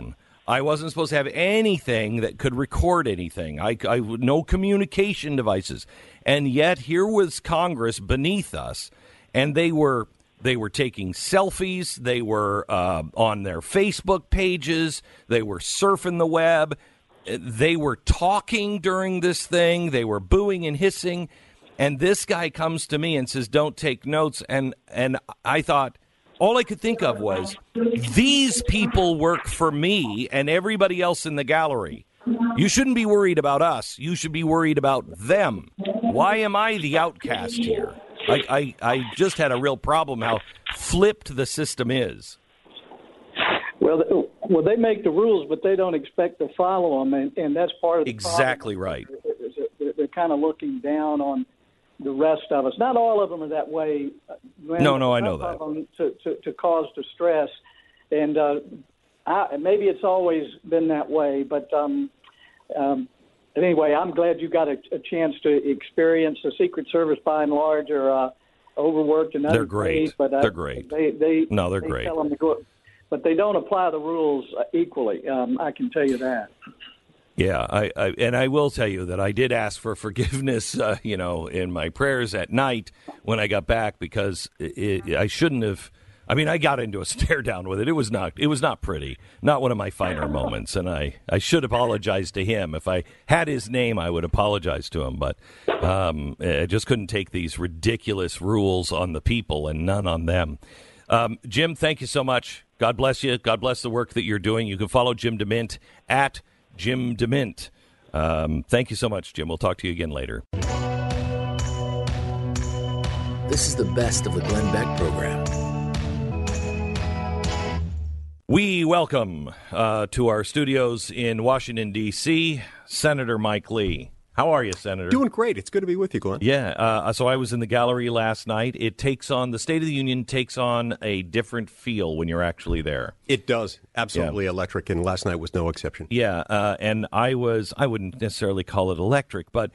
I wasn't supposed to have anything that could record anything. I no communication devices. And yet here was Congress beneath us, and they were taking selfies. They were on their Facebook pages. They were surfing the web. They were talking during this thing. They were booing and hissing. And this guy comes to me and says, "Don't take notes." And I thought, all I could think of was, these people work for me and everybody else in the gallery. You shouldn't be worried about us. You should be worried about them. Why am I the outcast here? I just had a real problem how flipped the system is. Well, they make the rules, but they don't expect to follow them, and that's part of the exactly problem. Right. They're kind of looking down on the rest of us. Not all of them are that way. No, I know that. To cause distress, and maybe it's always been that way. But anyway, I'm glad you got a chance to experience the Secret Service. By and large, are overworked and they're great. But they're great. They're great. Tell them to go, but they don't apply the rules equally. I can tell you that. Yeah, I will tell you that I did ask for forgiveness, in my prayers at night when I got back, because I shouldn't have. I mean, I got into a stare down with it. It was not pretty, not one of my finer moments, and I should apologize to him. If I had his name, I would apologize to him, but I just couldn't take these ridiculous rules on the people and none on them. Jim, thank you so much. God bless you. God bless the work that you're doing. You can follow Jim DeMint at Jim DeMint. Thank you so much, Jim. We'll talk to you again later. This is the best of the Glenn Beck program. We welcome to our studios in Washington, D.C., Senator Mike Lee. How are you, Senator? Doing great. It's good to be with you, Glenn. Yeah. So I was in the gallery last night. The State of the Union takes on a different feel when you're actually there. It does. Absolutely electric, and last night was no exception. Yeah. And I wouldn't necessarily call it electric, but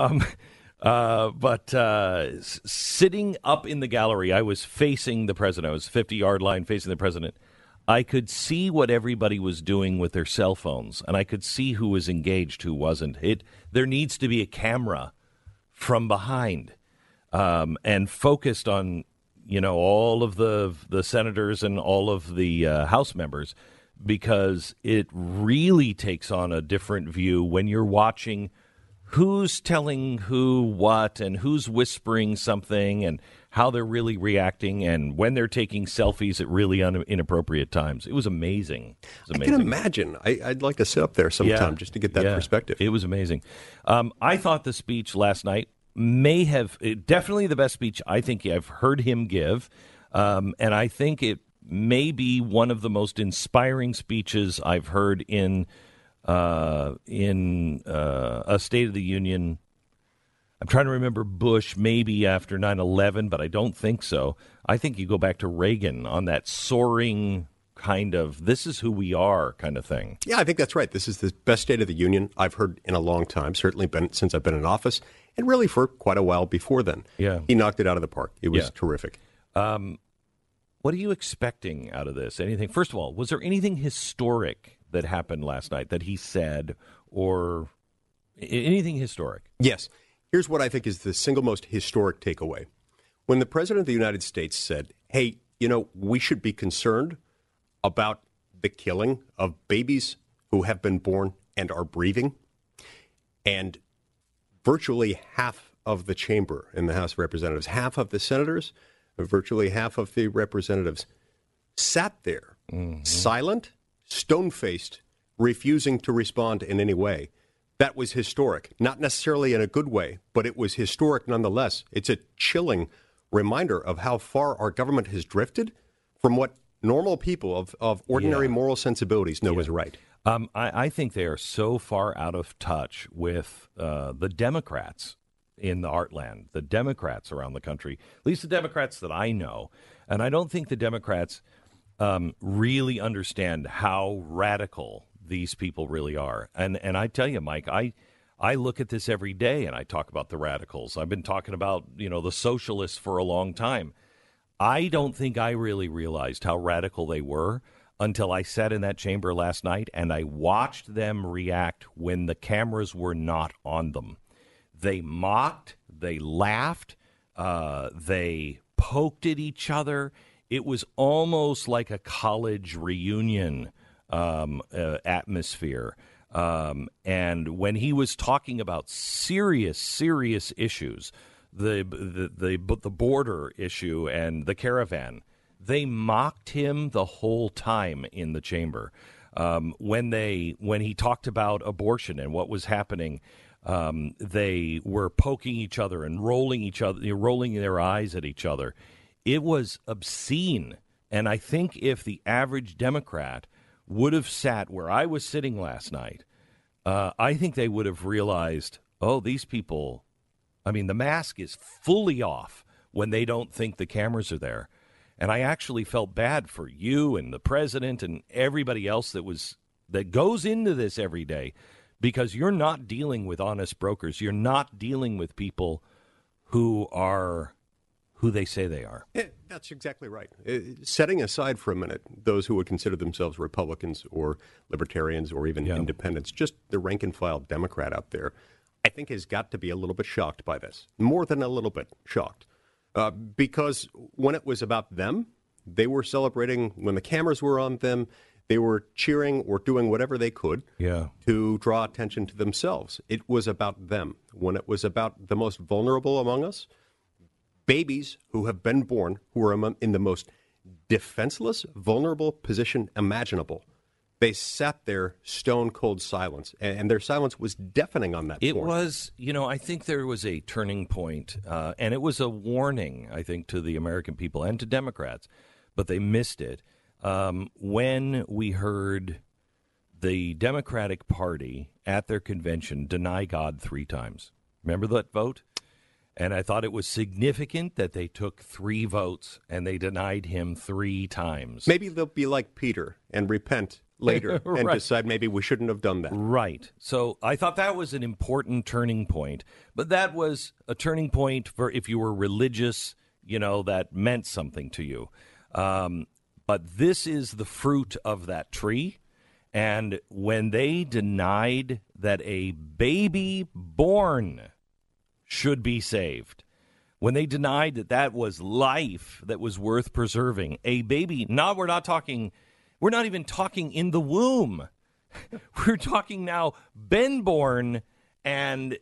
sitting up in the gallery, I was facing the president. I was 50-yard line facing the president. I could see what everybody was doing with their cell phones, and I could see who was engaged, who wasn't. There needs to be a camera from behind and focused on, all of the senators and all of the House members, because it really takes on a different view when you're watching who's telling who what and who's whispering something and how they're really reacting, and when they're taking selfies at really inappropriate times. It was amazing. I can imagine. I'd like to sit up there sometime just to get that perspective. It was amazing. I thought the speech last night definitely the best speech I think I've heard him give, and I think it may be one of the most inspiring speeches I've heard in a State of the Union. I'm trying to remember Bush maybe after 9/11, but I don't think so. I think you go back to Reagan on that soaring kind of, this is who we are kind of thing. Yeah, I think that's right. This is the best State of the Union I've heard in a long time, certainly since I've been in office, and really for quite a while before then. Yeah. He knocked it out of the park. It was terrific. What are you expecting out of this? Anything? First of all, was there anything historic that happened last night that he said, or anything historic? Yes. Here's what I think is the single most historic takeaway. When the President of the United States said, hey, we should be concerned about the killing of babies who have been born and are breathing, and virtually half of the chamber in the House of Representatives, half of the senators, virtually half of the representatives sat there silent, stone-faced, refusing to respond in any way. That was historic, not necessarily in a good way, but it was historic nonetheless. It's a chilling reminder of how far our government has drifted from what normal people of ordinary moral sensibilities know is right. I think they are so far out of touch with the Democrats in the Heartland, the Democrats around the country, at least the Democrats that I know. And I don't think the Democrats really understand how radical these people really are. And I tell you, Mike, I look at this every day and I talk about the radicals. I've been talking about, the socialists for a long time. I don't think I really realized how radical they were until I sat in that chamber last night and I watched them react when the cameras were not on them. They mocked, they laughed, they poked at each other. It was almost like a college reunion atmosphere. And when he was talking about serious issues, the border issue and the caravan, they mocked him the whole time in the chamber. When he talked about abortion and what was happening, they were poking each other and rolling their eyes at each other. It was obscene. And I think if the average Democrat would have sat where I was sitting last night, I think they would have realized, oh, these people, I mean, the mask is fully off when they don't think the cameras are there. And I actually felt bad for you and the president and everybody else that goes into this every day, because you're not dealing with honest brokers. You're not dealing with people who are who they say they are. Yeah, that's exactly right. Setting aside for a minute those who would consider themselves Republicans or libertarians or even independents, just the rank and file Democrat out there, I think has got to be a little bit shocked by this. More than a little bit shocked. Because when it was about them, they were celebrating. When the cameras were on them, they were cheering or doing whatever they could to draw attention to themselves. It was about them. When it was about the most vulnerable among us, babies who have been born, who are in the most defenseless, vulnerable position imaginable, they sat there stone cold silence, and their silence was deafening on that point. It was, I think there was a turning point, and it was a warning, I think, to the American people and to Democrats, but they missed it. When we heard the Democratic Party at their convention deny God 3 times. Remember that vote? And I thought it was significant that they took 3 votes and they denied him 3 times. Maybe they'll be like Peter and repent later and decide maybe we shouldn't have done that. Right. So I thought that was an important turning point. But that was a turning point for if you were religious, that meant something to you. But this is the fruit of that tree. And when they denied that a baby born should be saved, when they denied that that was life that was worth preserving, a baby, we're not even talking in the womb. We're talking now been born and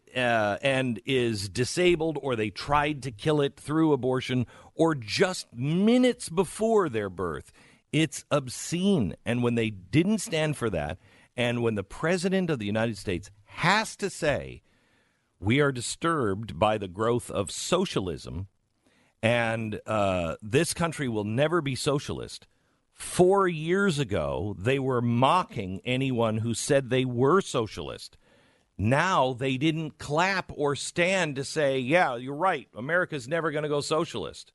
is disabled, or they tried to kill it through abortion, or just minutes before their birth. It's obscene. And when they didn't stand for that, and when the president of the United States has to say, we are disturbed by the growth of socialism, and this country will never be socialist. 4 years ago, they were mocking anyone who said they were socialist. Now they didn't clap or stand to say, yeah, you're right, America's never going to go socialist.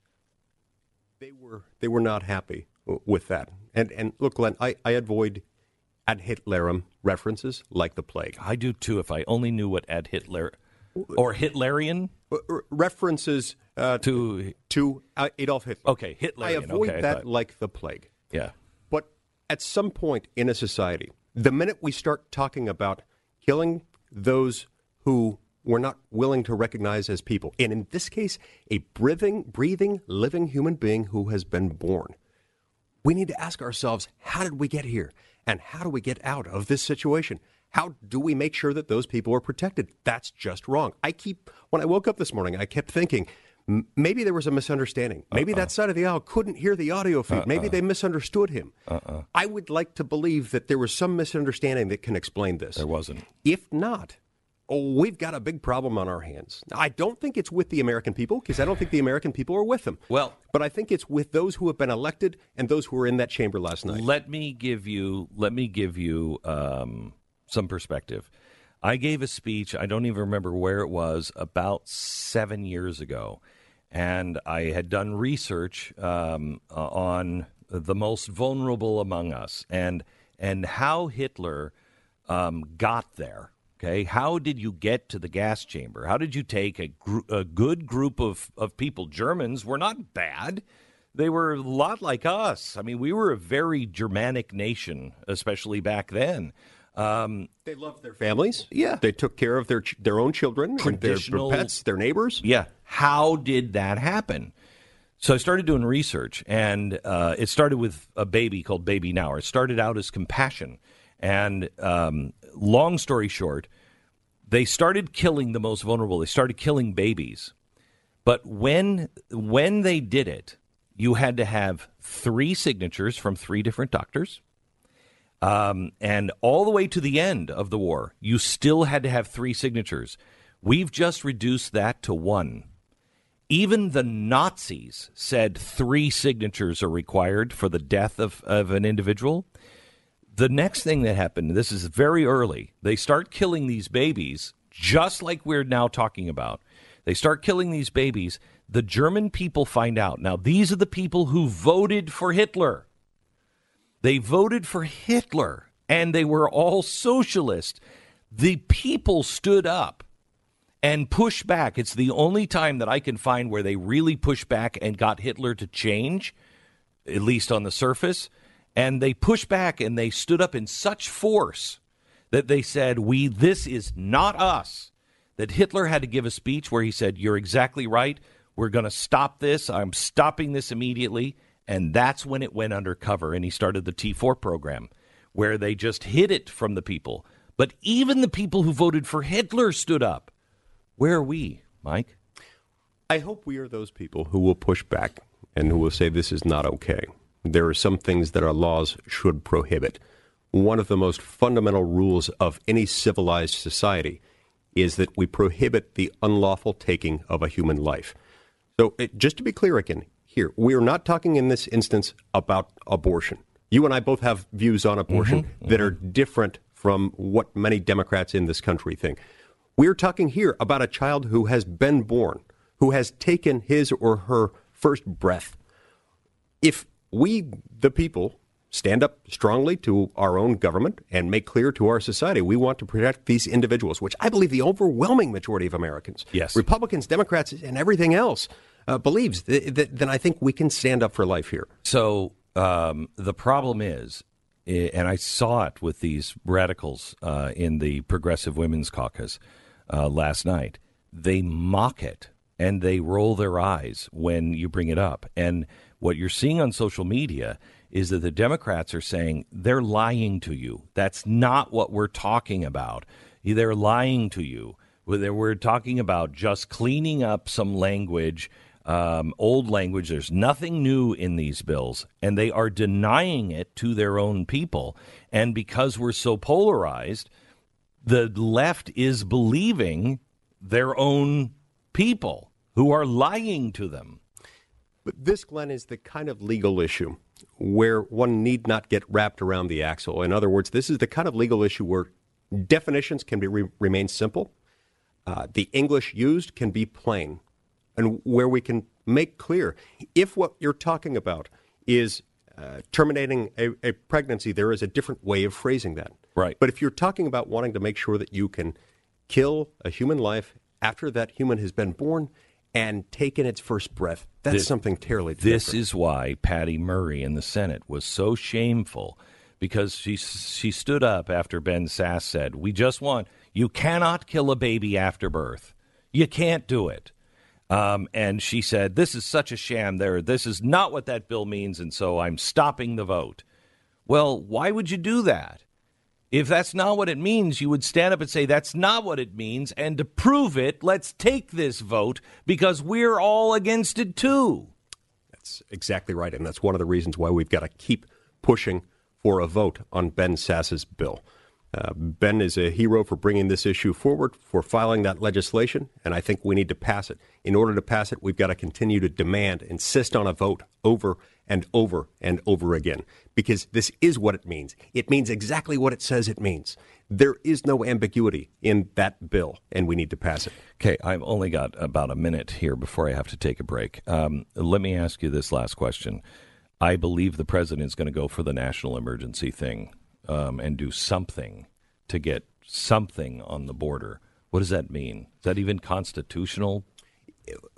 They were not happy with that. And look, Glenn, I avoid ad Hitlerum references like the plague. I do, too, if I only knew what ad Hitler or Hitlerian references to Adolf Hitler. Okay, Hitlerian. I avoid that like the plague. Yeah. But at some point in a society, the minute we start talking about killing those who we're not willing to recognize as people, and in this case, a breathing, living human being who has been born, we need to ask ourselves, how did we get here? And how do we get out of this situation? How do we make sure that those people are protected? That's just wrong. When I woke up this morning, I kept thinking, maybe there was a misunderstanding. Maybe that side of the aisle couldn't hear the audio feed. Maybe they misunderstood him. I would like to believe that there was some misunderstanding that can explain this. There wasn't. If not, we've got a big problem on our hands. I don't think it's with the American people, because I don't think the American people are with them. Well, but I think it's with those who have been elected and those who were in that chamber last night. Let me give you some perspective. I gave a speech, I don't even remember where it was, about 7 years ago. And I had done research on the most vulnerable among us and how Hitler got there. Okay, how did you get to the gas chamber? How did you take a good group of people? Germans were not bad. They were a lot like us. I mean, we were a very Germanic nation, especially back then. They loved their families. Yeah. They took care of their own children, and their pets, their neighbors. Yeah. How did that happen? So I started doing research, and it started with a baby called Baby Now. It started out as compassion. And long story short, they started killing the most vulnerable. They started killing babies. But when they did it, you had to have 3 signatures from 3 different doctors. And all the way to the end of the war, you still had to have 3 signatures. We've just reduced that to 1. Even the Nazis said 3 signatures are required for the death of an individual. The next thing that happened, this is very early, they start killing these babies, just like we're now talking about. They start killing these babies. The German people find out. Now, these are the people who voted for Hitler. They voted for Hitler, and they were all socialist. The people stood up and pushed back. It's the only time that I can find where they really pushed back and got Hitler to change, at least on the surface. And they pushed back, and they stood up in such force that they said, this is not us. That Hitler had to give a speech where he said, you're exactly right. We're going to stop this. I'm stopping this immediately. And that's when it went undercover, and he started the T4 program, where they just hid it from the people. But even the people who voted for Hitler stood up. Where are we, Mike? I hope we are those people who will push back and who will say this is not okay. There are some things that our laws should prohibit. One of the most fundamental rules of any civilized society is that we prohibit the unlawful taking of a human life. So just to be clear again, here, we are not talking in this instance about abortion. You and I both have views on abortion that are different from what many Democrats in this country think. We're talking here about a child who has been born, who has taken his or her first breath. If we, the people, stand up strongly to our own government and make clear to our society we want to protect these individuals, which I believe the overwhelming majority of Americans, yes, Republicans, Democrats, and everything else, believes, then I think we can stand up for life here. So the problem is, and I saw it with these radicals in the Progressive Women's Caucus last night, they mock it and they roll their eyes when you bring it up. And what you're seeing on social media is that the Democrats are saying they're lying to you. That's not what we're talking about. They're lying to you. We're talking about just cleaning up some language, old language. There's nothing new in these bills, and they are denying it to their own people. And because we're so polarized, the left is believing their own people who are lying to them. But this, Glenn, is the kind of legal issue where one need not get wrapped around the axle. In other words, this is the kind of legal issue where definitions can remain simple. The English used can be plain, and where we can make clear if what you're talking about is terminating a pregnancy, there is a different way of phrasing that. Right. But if you're talking about wanting to make sure that you can kill a human life after that human has been born and taken its first breath, that's something terribly different. This is why Patty Murray in the Senate was so shameful, because she stood up after Ben Sasse said, you cannot kill a baby after birth. You can't do it. And she said, this is such a sham there. This is not what that bill means, and so I'm stopping the vote. Well, why would you do that? If that's not what it means, you would stand up and say, that's not what it means, and to prove it, let's take this vote, because we're all against it too. That's exactly right, and that's one of the reasons why we've got to keep pushing for a vote on Ben Sasse's bill. Ben is a hero for bringing this issue forward, for filing that legislation, and I think we need to pass it. In order to pass it, we've got to continue to insist on a vote over and over and over again, because this is what it means. It means exactly what it says it means. There is no ambiguity in that bill, and we need to pass it. Okay, I've only got about a minute here before I have to take a break. Let me ask you this last question. I believe the president's going to go for the national emergency thing and do something to get something on the border. What does that mean? Is that even constitutional?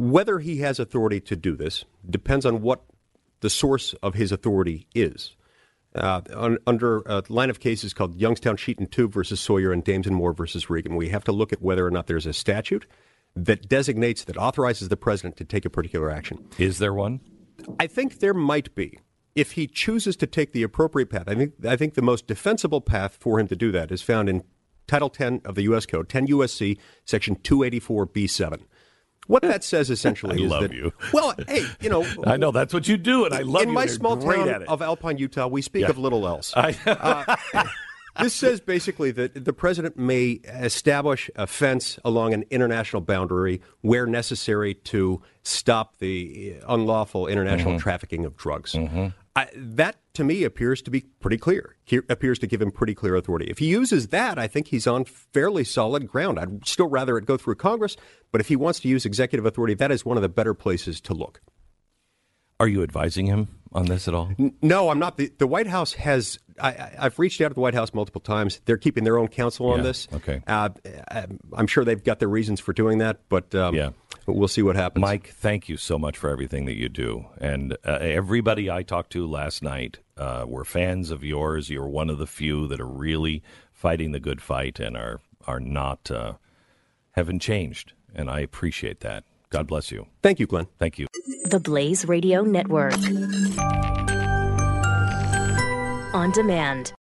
Whether he has authority to do this depends on what the source of his authority is. Under a line of cases called Youngstown Sheet and Tube versus Sawyer and Dames and Moore versus Regan, we have to look at whether or not there's a statute that designates, that authorizes the president to take a particular action. Is there one? I think there might be. If he chooses to take the appropriate path, I think the most defensible path for him to do that is found in Title 10 of the U.S. Code, 10 U.S.C. Section 284B7. What that says essentially is that, you. Well, hey, I know that's what you do, and I love you. In my You're small great town at it. of Alpine, Utah, we speak of little else. This says basically that the president may establish a fence along an international boundary where necessary to stop the unlawful international trafficking of drugs. That, to me, appears to be pretty clear. Appears to give him pretty clear authority. If he uses that, I think he's on fairly solid ground. I'd still rather it go through Congress, but if he wants to use executive authority, that is one of the better places to look. Are you advising him on this at all? No, I'm not. The White House has. I've reached out to the White House multiple times. They're keeping their own counsel on this. Okay. I'm sure they've got their reasons for doing that, but we'll see what happens. Mike, thank you so much for everything that you do. And everybody I talked to last night were fans of yours. You're one of the few that are really fighting the good fight and are not haven't changed. And I appreciate that. God bless you. Thank you, Glenn. Thank you. The Blaze Radio Network. On demand.